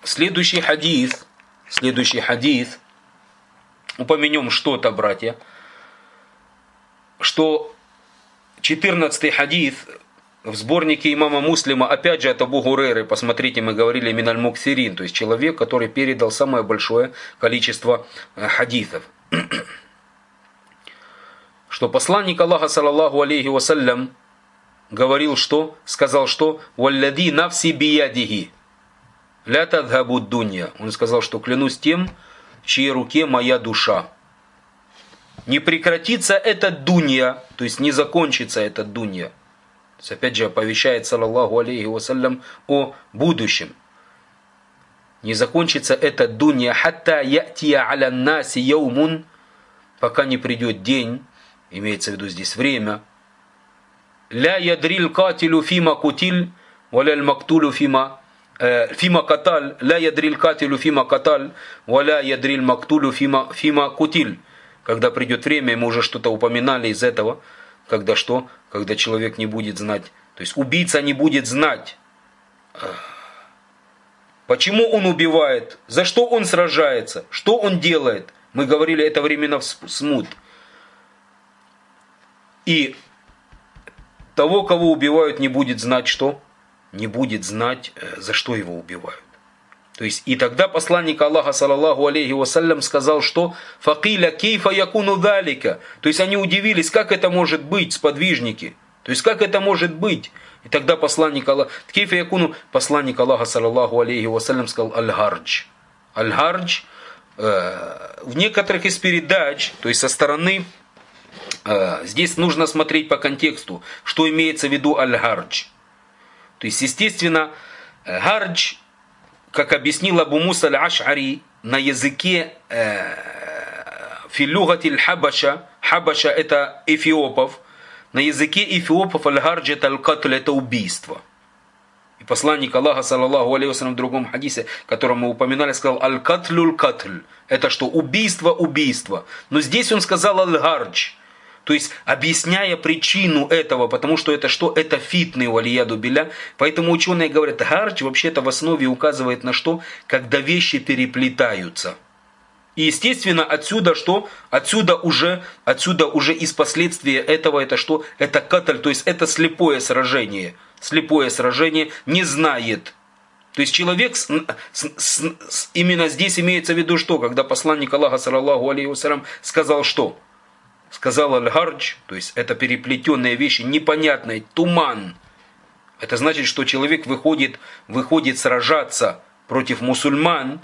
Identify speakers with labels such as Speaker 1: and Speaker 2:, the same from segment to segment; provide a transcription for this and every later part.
Speaker 1: Следующий хадис, упомянем что-то, братья, что 14-й хадис в сборнике имама Муслима, опять же от Абу Гурейры, посмотрите, мы говорили миналь муксирин, то есть человек, который передал самое большое количество хадисов. Что посланник Аллаха, саллаллаху алейхи вассалям, говорил, что, сказал, что «Валлади нафси биядихи, ля тадхабу дунья». Он сказал, что клянусь тем, в чьей руке моя душа. Не прекратится эта дунья, то есть не закончится эта дунья. То есть опять же оповещает, саллаллаху алейхи вассалям, о будущем. Не закончится эта дунья, хатта ятия аля наси яумун, пока не придет день, имеется в виду здесь время. Ля ядрил катилю фима кутиль, валя мактулю фима каталь, ля ядрил катилю фима каталь, валя ядрил мактулю фима кутиль. Когда придет время, мы уже что-то упоминали из этого, когда что? Когда человек не будет знать, то есть убийца не будет знать, почему он убивает, за что он сражается, что он делает. Мы говорили, это временно смут. И того, кого убивают, не будет знать что? Не будет знать, за что его убивают. То есть, и тогда посланник Аллаха, саллаллаху алейхи вассалям, сказал, что «Факиля кейфа якуну далика». То есть, они удивились, как это может быть, сподвижники. То есть, как это может быть. И тогда посланник Аллаха, кейфа якуну, посланник Аллаха, саллаллаху алейхи вассалям, сказал «Аль-Хардж». Аль-Хардж, в некоторых из передач, то есть, со стороны, здесь нужно смотреть по контексту, что имеется в виду Аль-Хардж. То есть, естественно, Хардж, как объяснил Абу Муса аль-Аш'ари, на языке филюгатиль хабаша, хабаша это эфиопов, на языке эфиопов аль-хардж это аль-катль, это убийство. И посланник Аллаха, саллаллаху алейхи вассалям, в другом хадисе, который мы упоминали, сказал аль-катлюль катль, это что? Убийство, убийство. Но здесь он сказал аль-хардж. То есть, объясняя причину этого, потому что это что? Это фитны, валияду билля. Поэтому ученые говорят, хардж вообще-то в основе указывает на что? Когда вещи переплетаются. И естественно, отсюда что? Отсюда уже из последствия этого это что? Это катль, то есть это слепое сражение. Слепое сражение не знает. То есть человек, именно здесь имеется в виду что? Когда посланник Аллаха, саллаллаху алейхи вассалям, сказал что? Сказал аль-хардж, то есть это переплетенные вещи, непонятные, туман. Это значит, что человек выходит сражаться против мусульман,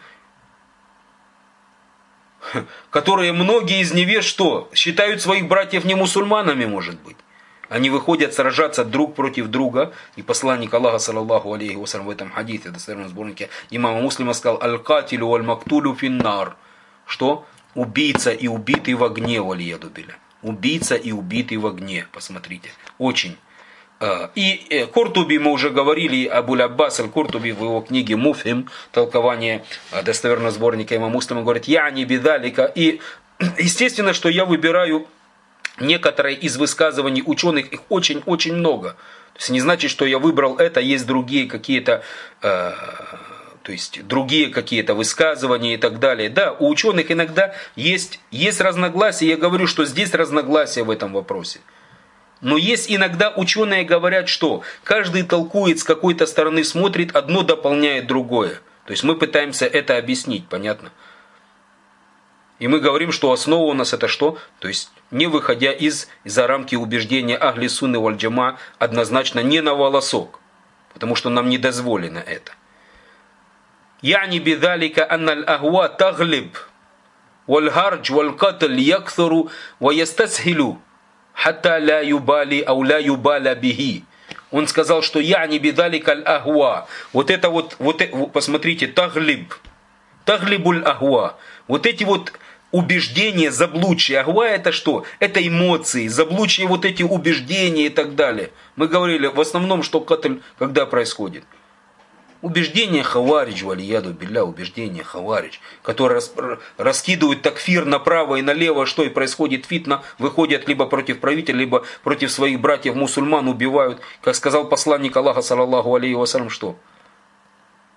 Speaker 1: которые многие из невест что? Считают своих братьев не мусульманами, может быть. Они выходят сражаться друг против друга. И посланник Аллаха, саллаллаху алейхи вассалям, в этом хадисе, в достоверном сборнике имама Муслима, сказал аль-катилю валь-мактулю финнар. Что? Убийца и убитый в огне, валияду билля. Убийца и убитый в огне. Посмотрите. Очень. И Куртуби, мы уже говорили, Абуль Аббас аль-Куртуби в его книге «Муфхим», толкование достоверного сборника имама Муслима, говорит «Яни бидалика». И естественно, что я выбираю некоторые из высказываний ученых, их очень-очень много. То есть не значит, что я выбрал это, есть другие какие-то... То есть другие какие-то высказывания и так далее. Да, у ученых иногда есть разногласия. Я говорю, что здесь разногласия в этом вопросе. Но есть иногда ученые говорят, что каждый толкует с какой-то стороны, смотрит, одно дополняет другое. То есть мы пытаемся это объяснить, понятно? И мы говорим, что основа у нас это что? То есть не выходя за рамки убеждения ахли сунны валь джама, однозначно не на волосок. Потому что нам не дозволено это. يعني بذلك أن الأهواء تغلب والهرج والقتل يكثر ويستسهل حتى لا يبالي أو لا يبالى به. Он сказал, что يعني بذلك الأهواء. Вот это посмотрите, таглиб. Таглибуль ахва. Вот эти вот убеждения, заблудшие. Ахва это что? Это эмоции, заблудшие вот эти убеждения и так далее. Мы говорили в основном, что катль когда происходит. Убеждение хаваридж, валияду билля, убеждение хаваридж, которые раскидывают такфир направо и налево, что и происходит фитна, выходят либо против правителя, либо против своих братьев мусульман, убивают. Как сказал посланник Аллаха, саллаллаху алейхи вассалям, что?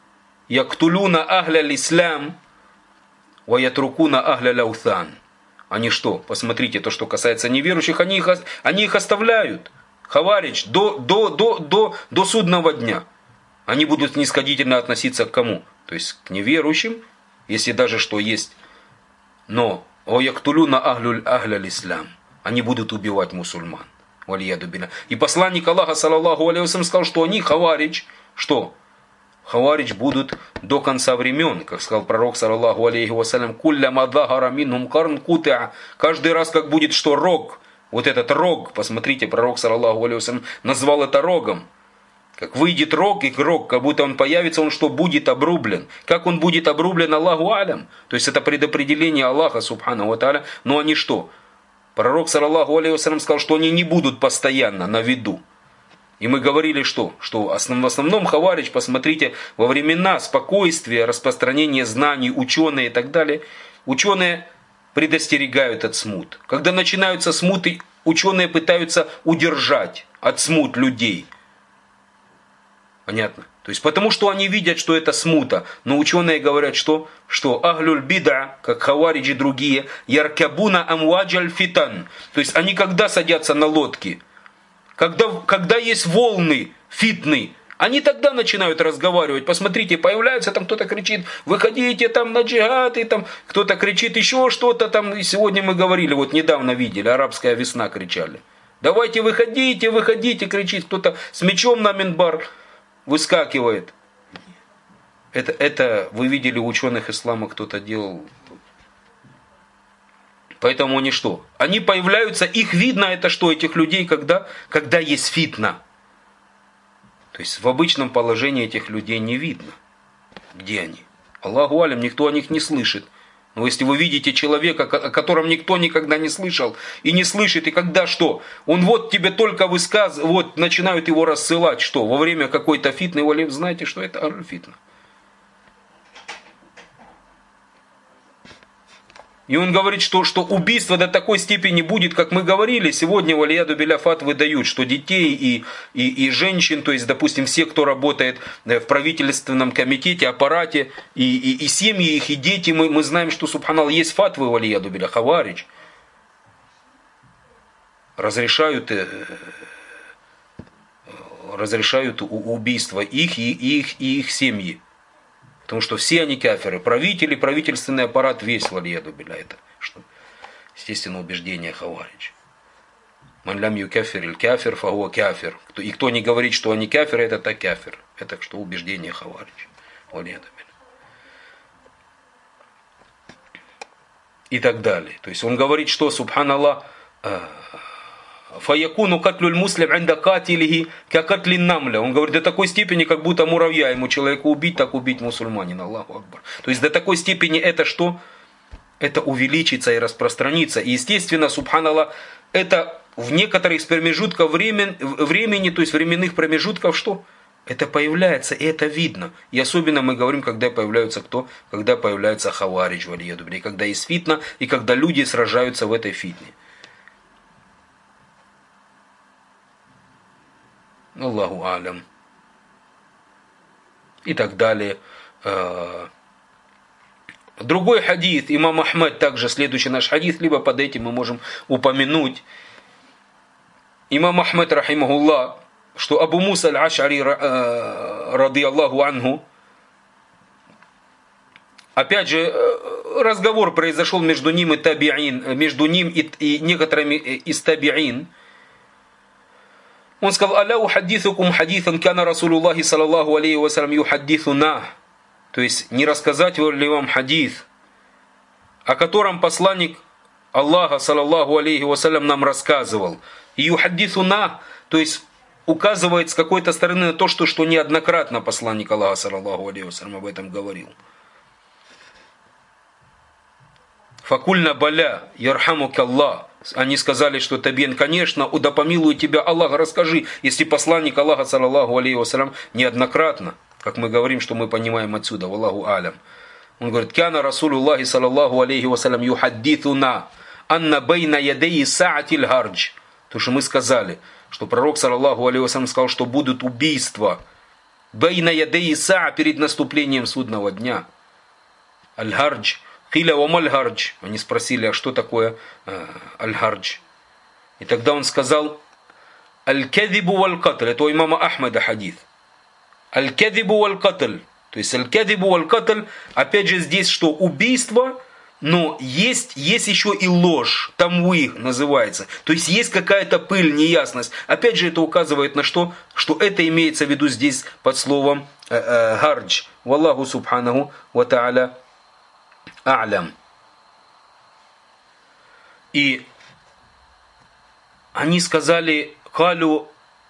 Speaker 1: яктулюна ахля лислам, ва ятрукуна ахля ляутан. Они что? Посмотрите, то, что касается неверующих, они их оставляют. Хаваридж до судного дня. Они будут снисходительно относиться к кому? То есть к неверующим, если даже что есть. Но ояктулюна ахля лислам. Они будут убивать мусульман. И посланник Аллаха, саллаллаху алейхи вассалям, сказал, что они, хаваридж, что? Хаваридж будут до конца времен, как сказал пророк, саллаллаху алейхи вассалям, кулля мадахара минхум карн кутиа. Каждый раз, как будет что рог, вот этот рог, посмотрите, пророк, саллаллаху алейхи вассалям, назвал это рогом. Как выйдет рог, и рог, как будто он появится, он что, будет обрублен. Как он будет обрублен, Аллаху алям. То есть это предопределение Аллаха, субхану ва тааля. Но они что? Пророк, саллаллаху алейхи вассалям, сказал, что они не будут постоянно на виду. И мы говорили, что в основном хаваридж, посмотрите, во времена спокойствия, распространения знаний, ученые и так далее, ученые предостерегают от смут. Когда начинаются смуты, ученые пытаются удержать от смут людей. Понятно? То есть потому что они видят, что это смута. Но ученые говорят, что ахлюль бида, как хавариджи и другие, яркабуна амваджаль фитан. То есть они когда садятся на лодки? Когда есть волны фитны, они тогда начинают разговаривать. Посмотрите, появляются, там кто-то кричит, выходите там на джихад, и там кто-то кричит еще что-то там. И сегодня мы говорили, вот недавно видели, арабская весна кричали. Давайте выходите, выходите, кричит кто-то с мечом на минбар выскакивает. Это вы видели у ученых ислама, кто-то делал. Поэтому они что? Они появляются, их видно, это что, этих людей, когда есть фитна. То есть в обычном положении этих людей не видно. Где они? Аллаху алям, никто о них не слышит. Но если вы видите человека, о котором никто никогда не слышал и не слышит, и когда что? Он вот тебе только высказывает, вот начинают его рассылать, что? Во время какой-то фитны, вы знаете, что это аль-фитна. И он говорит, что убийство до такой степени будет, как мы говорили. Сегодня валияду биля фатвы дают, что детей и женщин, то есть, допустим, все, кто работает в правительственном комитете, аппарате, и семьи их, и дети, мы знаем, что, субханаллах, есть фатвы валияду биля, хаваридж. Разрешают убийство их и их семьи. Потому что все они кафиры. Правители, правительственный аппарат весь валияду биля. Это, что, естественно, убеждение хаваридж. Ман лям юкафир иль кафир фахуа кафир. И кто не говорит, что они кафиры, это так кафир. Это что убеждение хаваридж. Валияду биля. И так далее. То есть он говорит, что, субханаллах, фаякуну катлюль муслим инда катилихи какатлин намля. Он говорит, до такой степени, как будто муравья ему человека убить, так убить мусульманина. Аллаху акбар. То есть до такой степени это что? Это увеличится и распространится. И естественно, субханаллах, это в некоторых промежутках времени, то есть временных промежутков, что? Это появляется, и это видно. И особенно мы говорим, когда появляются кто? Когда появляется хаваридж, валияду биля. Когда есть фитна, и когда люди сражаются в этой фитне. Аллаху алям. И так далее. Другой хадис, имам Ахмад, также следующий наш хадис, либо под этим мы можем упомянуть. Имам Ахмад, рахимахуллах, что Абу Муса аль-Аш'ари, ради Аллаху анху, опять же, разговор произошел между ним и табиин, между ним и некоторыми из табиин. Он сказал, «Аля ухаддисукум хадисан кана Расулуллахи саллаллаху алейхи вассалям юхаддисуна». То есть, не рассказать ли вам хадис, о котором посланник Аллаха саллаллаху алейхи вассалям нам рассказывал. И юхаддисуна, то есть, указывает с какой-то стороны на то, что неоднократно посланник Аллаха саллаллаху алейхи вассалям об этом говорил. Факульна баля, ярхамук Аллах. Они сказали, что табиин, конечно, да помилует тебя Аллах, расскажи, если посланник Аллаха, саллаллаху алейхи вассалям, неоднократно, как мы говорим, что мы понимаем отсюда, валлаху алям. Он говорит, кяна Расулуллахи, саллаллаху алейхи вассалям, юхаддитуна, анна бейна ядеи саатиль хардж. То, что мы сказали, что пророк, саллаллаху алейхи вассалям, сказал, что будут убийства Байна ядей саа, перед наступлением судного дня. Аль-Хардж. Хиля ва маль-Хардж. Они спросили, а что такое Аль-Хардж? И тогда он сказал: Аль-Кадибу валь-Катль. Это у имама Ахмада хадис. Аль-Кадибу валь-Катль. То есть Аль-Кадибу валь-Катль. Опять же здесь что? Убийство. Но есть еще и ложь, тамуи называется. То есть есть какая-то пыль, неясность. Опять же это указывает на что? Что это имеется в виду здесь под словом хардж. Валлаху субханаху ва та'аля а'лям. И они сказали: «Халю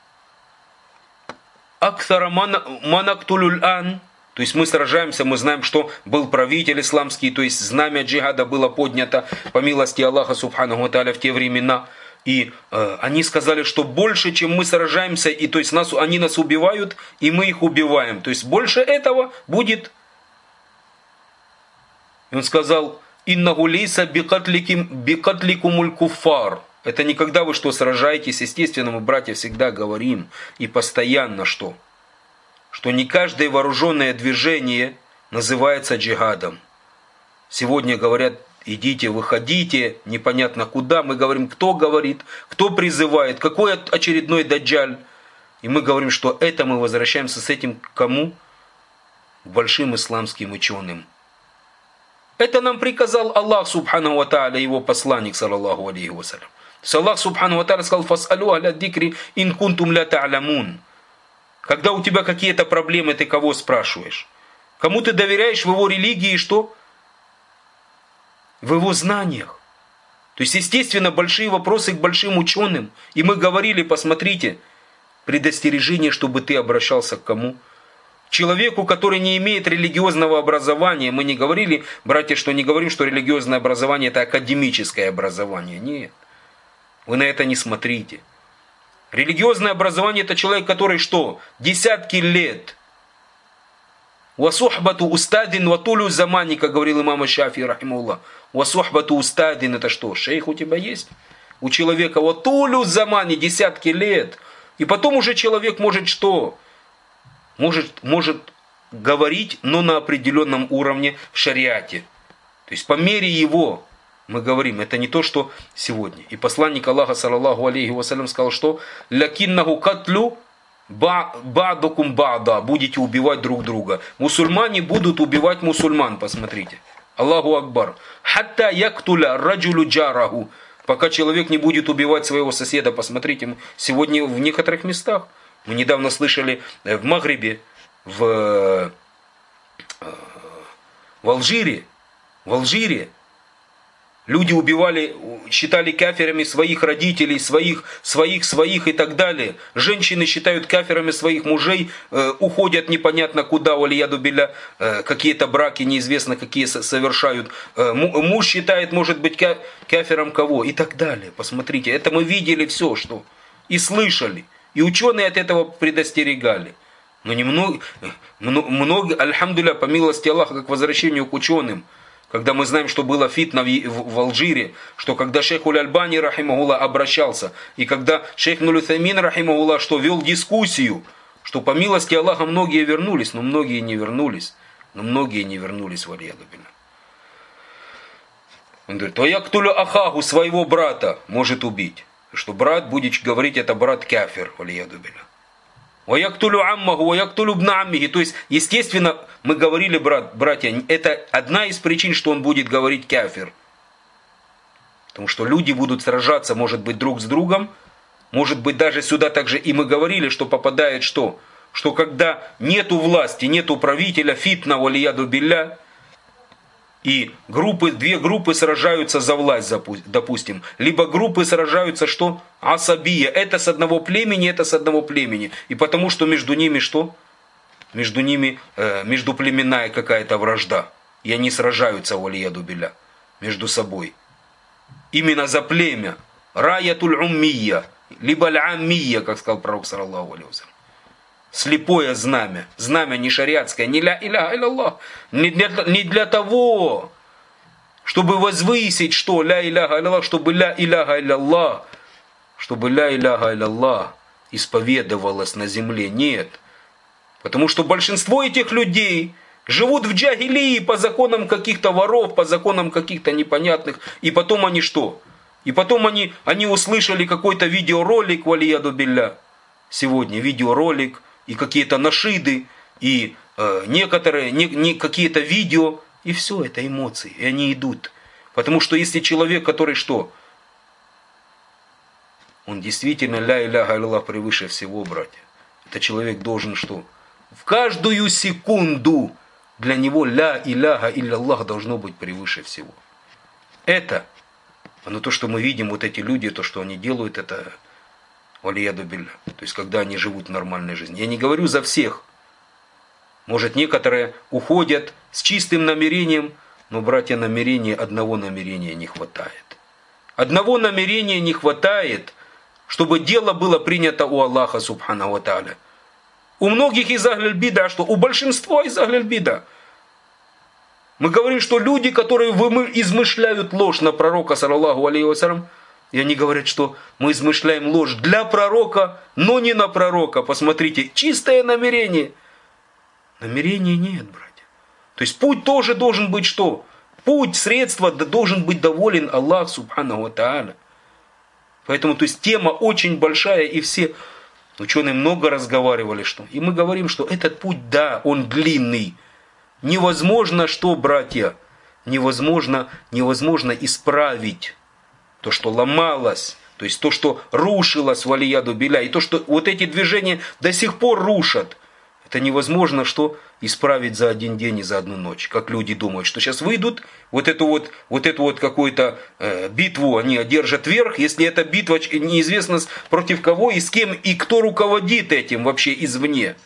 Speaker 1: акthара манактулюль ан». То есть мы сражаемся, мы знаем, что был правитель исламский, то есть знамя джихада было поднято по милости Аллаха субханаху ва тааля в те времена. И они сказали, что больше, чем мы сражаемся, и то есть они нас убивают, и мы их убиваем. То есть больше этого будет. И он сказал: «Иннаху лейса бикатликумуль куффар». Это не когда вы что сражаетесь, естественно, мы, братья, всегда говорим и постоянно что не каждое вооруженное движение называется джихадом. Сегодня говорят: идите, выходите, непонятно куда. Мы говорим, кто говорит, кто призывает, какой очередной даджаль. И мы говорим, что это мы возвращаемся с этим к кому? К большим исламским ученым. Это нам приказал Аллах субхану ва тааля, его посланник, саллаллаху алейхи вассалям. Аллах субхану ва тааля сказал: «Фас'алу ахля дикри ин кунтум ля та'лямун». Когда у тебя какие-то проблемы, ты кого спрашиваешь? Кому ты доверяешь в его религии, что? В его знаниях. То есть, естественно, большие вопросы к большим ученым. И мы говорили, посмотрите, предостережение, чтобы ты обращался к кому? Человеку, который не имеет религиозного образования. Мы не говорили, братья, что не говорим, что религиозное образование это академическое образование. Нет. Вы на это не смотрите. Религиозное образование это человек, который что? Десятки лет. Васухбату устадин ватулю замани, как говорил имам Шафии рахимуллах. Васухбату устадин это что? Шейх у тебя есть? У человека ватулю замани десятки лет. И потом уже человек может что? Может говорить, но на определенном уровне в шариате. То есть по мере его. Мы говорим, это не то, что сегодня. И посланник Аллаха, саллаллаху алейхи вассалям, сказал, что «Лякиннаху катлю ба'дукум ба'да». Будете убивать друг друга. Мусульмане будут убивать мусульман, посмотрите. Аллаху Акбар. «Хатта яктуля раджулю джараху». Пока человек не будет убивать своего соседа. Посмотрите, сегодня в некоторых местах. Мы недавно слышали в Магрибе, в Алжире. Люди убивали, считали кафирами своих родителей, своих и так далее. Женщины считают кафирами своих мужей, уходят непонятно куда, валияду билля, какие-то браки неизвестно какие совершают. Муж считает, может быть, кафиром кого и так далее. Посмотрите, это мы видели все, что и слышали. И ученые от этого предостерегали. Но много, альхамдулилля, по милости Аллаха, как возвращению к ученым, когда мы знаем, что было фитна в Алжире, что когда шейх Аль-Альбани, рахимахуллах, обращался, и когда шейх Нуль-Утаймин, рахимахуллах, что вел дискуссию, что по милости Аллаха многие вернулись, но многие не вернулись, валияду билля. Он говорит: «А я ктулю ахаху, своего брата может убить». Что брат будет говорить, это брат кафир, валияду билля. «Ваяктулю аммаху, ваяктулю бна аммихи». То есть, естественно, мы говорили, братья, это одна из причин, что он будет говорить кафир. Потому что люди будут сражаться, может быть, друг с другом. Может быть, даже сюда также и мы говорили, что попадает что? Что когда нету власти, нету правителя, фитна, валияду билля, и две группы сражаются за власть, допустим. Либо группы сражаются что? Асабия. Это с одного племени, это с одного племени. И потому что между ними что? Междуплеменная какая-то вражда. И они сражаются, валияду билля, между собой. Именно за племя. Раятуль уммия. Либо аль-аммия, как сказал пророк, саллаллаху алейхи вассалям. Слепое знамя. Знамя не шариатское. Не ля иляха илlallah. Не для того, чтобы возвысить, что ля иляха илlallah, чтобы ля иляха илlallah исповедовалось на земле. Нет. Потому что большинство этих людей живут в джахилии по законам каких-то воров, по законам каких-то непонятных. И потом они что? И потом они услышали какой-то видеоролик, валияду билля, сегодня видеоролик, и какие-то нашиды, и некоторые какие-то видео, и все это эмоции, и они идут. Потому что если человек, который что? Он действительно ля иляха илляллах превыше всего, братья. Это человек должен что? В каждую секунду для него ля иляха илляллах должно быть превыше всего. Это, но то, что мы видим, вот эти люди, то, что они делают, это валияду билля. То есть, когда они живут нормальной жизнью. Я не говорю за всех. Может, некоторые уходят с чистым намерением, но, братья, одного намерения не хватает. Одного намерения не хватает, чтобы дело было принято у Аллаха, субхана ва тааля. У многих из ахль-бида, что у большинства из ахль-бида. Мы говорим, что люди, которые измышляют ложь на пророка, саллаллаху алейхи вассалям, и они говорят, что мы измышляем ложь для пророка, но не на пророка. Посмотрите, чистое намерение. Намерения нет, братья. То есть путь тоже должен быть что? Путь, средство должен быть доволен Аллах, субхана ва тааля. Поэтому, то есть, тема очень большая, и все ученые много разговаривали, что. И мы говорим, что этот путь, да, он длинный. Невозможно, что, братья, невозможно исправить то, что ломалось, то есть то, что рушилось, валияду билля, и то, что вот эти движения до сих пор рушат. Это невозможно, что исправить за один день и за одну ночь. Как люди думают, что сейчас выйдут, вот эту вот какую-то битву они одержат верх, если эта битва неизвестно против кого и с кем, и кто руководит этим вообще извне.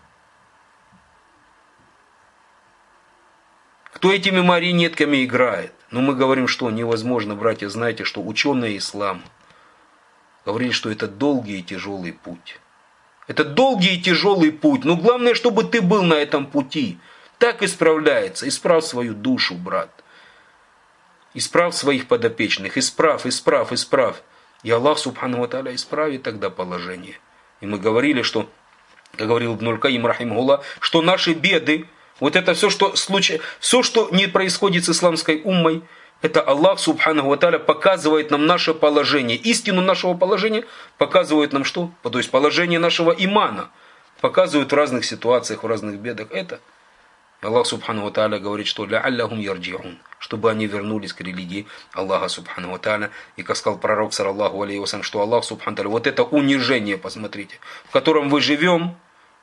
Speaker 1: Кто этими марионетками играет? Но мы говорим, что невозможно, братья, знаете, что ученые ислама говорили, что это долгий и тяжелый путь. Это долгий и тяжелый путь, но главное, чтобы ты был на этом пути. Так исправляется. Исправь свою душу, брат. Исправь своих подопечных. Исправь. И Аллах, субхану ва тааля, исправит тогда положение. И мы говорили, что, как говорил Ибн аль-Каим, рахимахуллах, что наши беды, вот это все, что не происходит с исламской уммой, это Аллах, субхану ва тааля, показывает нам наше положение. Истину нашего положения показывает нам что? То есть положение нашего имана. Показывают в разных ситуациях, в разных бедах. Это Аллах, субхану ва тааля, говорит, что «Ла'аллахум ярджи'ун», чтобы они вернулись к религии Аллаха, субхану ва тааля. И как сказал пророк, саллаллаху алейхи вассалям, что Аллах, субхану ва тааля, вот это унижение, посмотрите, в котором мы живем,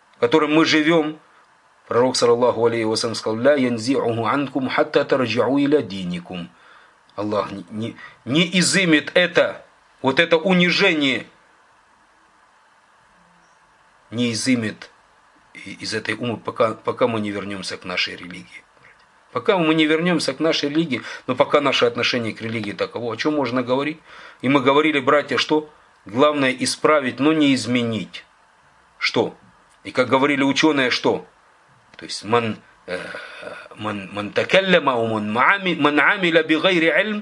Speaker 1: пророк, саллаллаху алейхи вассалям, сказал «Ла янзи'уху анкум хатта тарджи'у иля диникум». Аллах не изымет вот это унижение, не изымет из этой умы, пока мы не вернемся к нашей религии. Пока мы не вернемся к нашей религии, но пока наше отношение к религии таково, о чем можно говорить? И мы говорили, братья, что главное исправить, но не изменить. Что? И как говорили ученые, что? То есть ман такаллама ман амиля бигайри илм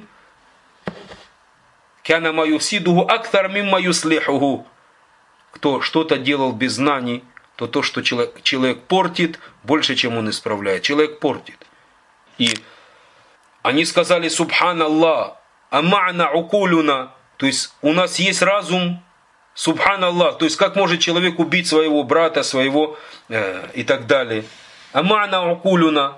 Speaker 1: кана ма юфсидуху акthар мимма юслихуху. Кто что-то делал без знаний, то, что человек портит, больше, чем он исправляет. Человек портит. И они сказали субханаллах, ама'на укулюна, то есть у нас есть разум, субханаллах, то есть как может человек убить своего брата, своего и так далее. Ама'на укулюна.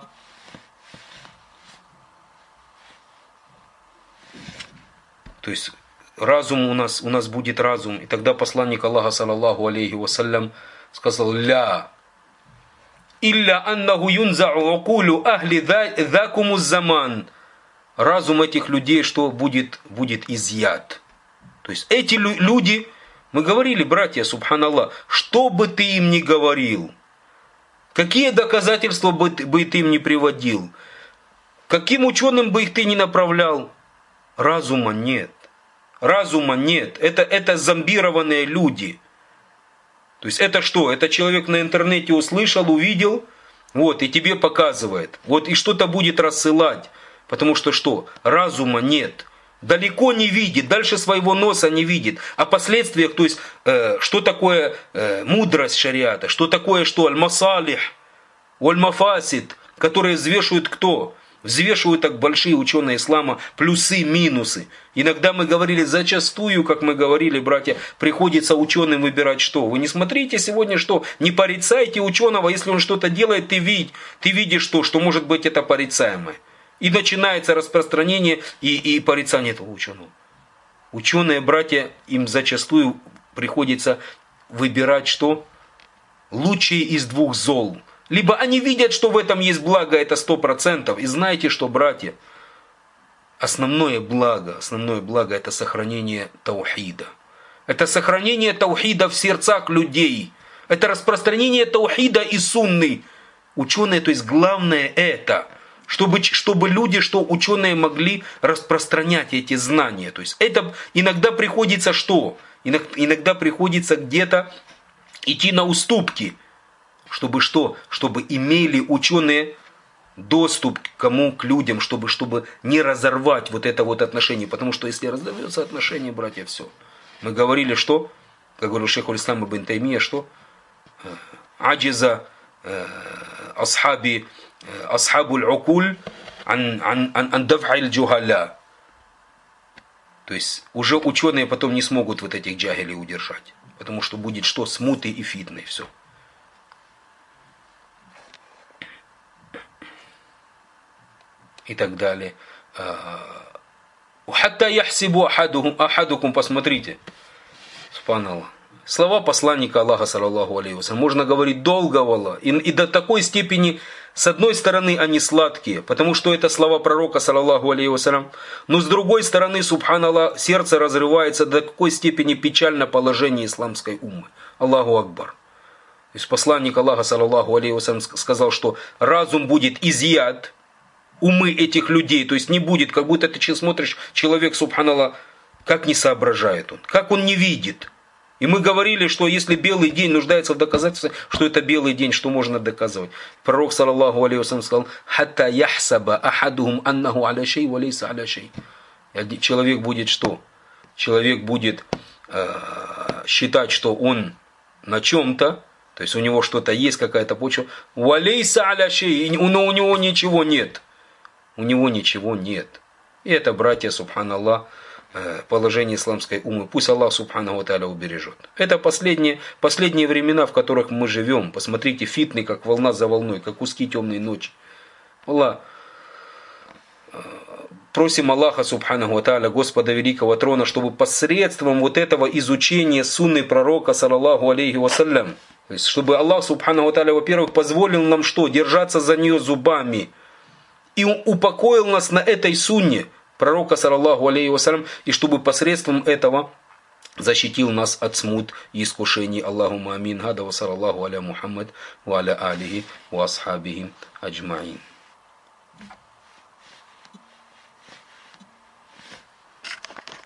Speaker 1: То есть разум у нас будет разум. И тогда посланник Аллаха, саллаллаху алейхи вассалям, сказал: «Ля, илля аннаху юнза'у укулю ахли закуму заман». Разум этих людей, что будет изъят. То есть эти люди, мы говорили, братья, субханаллах, что бы ты им ни говорил, какие доказательства бы ты им ни приводил, каким ученым бы их ты ни направлял, разума нет. Разума нет. Это зомбированные люди. То есть это что? Это человек на интернете услышал, увидел, вот, и тебе показывает. Вот, и что-то будет рассылать. Потому что что? Разума нет. далеко не видит, дальше своего носа не видит. О последствиях, то есть, что такое мудрость шариата, что такое что? Аль-масалих, аль-мафасид, которые взвешивают кто? Взвешивают так большие ученые ислама плюсы, минусы. Иногда мы говорили, зачастую, как мы говорили, братья, приходится ученым выбирать что. Вы не смотрите сегодня что, не порицайте ученого, если он что-то делает, ты видишь что может быть это порицаемое. И начинается распространение и порицание этого ученого. Ученые, братья, им зачастую приходится выбирать что? Лучшие из двух зол. Либо они видят, что в этом есть благо, это 100%. И знаете что, братья? Основное благо это сохранение таухида. Это сохранение таухида в сердцах людей. Это распространение таухида и сунны. Ученые, то есть главное это, чтобы люди, что ученые могли распространять эти знания. То есть это иногда приходится что? Иногда приходится где-то идти на уступки. Чтобы что? Чтобы имели ученые доступ к кому? К людям, чтобы не разорвать вот это вот отношение. Потому что если разорвется отношение, братья, все. Мы говорили, что, как говорил шейх аль-Ислам ибн Таймия, что аджиза асхабуль укуль ан даф'аль джухаля. То есть уже ученые потом не смогут вот этих джахилей удержать. Потому что будет что? Смуты и фитны. Все. И так далее. Хатта яхсибу ахадукум, посмотрите. Субханаллах. Слова посланника Аллаха, саллаллаху алейхи вассалям, можно говорить долго, валлах. И до такой степени, с одной стороны, они сладкие, потому что это слова пророка, саллаллаху алейхи вассалям. Но с другой стороны, субханаллах, сердце разрывается до какой степени печально положение исламской уммы. Аллаху Акбар. То есть посланник Аллаха, саллаллаху алейхи вассалям, сказал, что разум будет изъят, умы этих людей, то есть не будет, как будто ты смотришь, человек, субханаллах, как не соображает он, как он не видит. И мы говорили, что если белый день нуждается в доказательстве, что это белый день, что можно доказывать. Пророк, саллаллаху алейхи вассалям, сказал, «Хатта яхсаба ахадухум аннаху аля шей ва лейса аля шей». Человек будет что? Человек будет считать, что он на чем-то, то есть у него что-то есть, какая-то почва, ва лейса аля шей, но у него ничего нет. У него ничего нет. И это, братья, субханаллах, положение исламской уммы. Пусть Аллах, субханаху тааля, убережет. Это последние времена, в которых мы живем. Посмотрите, фитны, как волна за волной, как узкие темные ночи. Аллах, просим Аллаха, субханаху тааля, Господа Великого Трона, чтобы посредством вот этого изучения сунны пророка, саллаллаху алейхи вассалям, то есть, чтобы Аллах, субханаху тааля, во-первых, позволил нам что? Держаться за нее зубами. И упокоил нас на этой сунне пророка, саллаллаху алейхи вассалям, и чтобы посредством этого защитил нас от смут и искушений. Аллахумма амин. Хада ва саллаллаху аля Мухаммад ва аля алихи ва асхабихи аджмаин.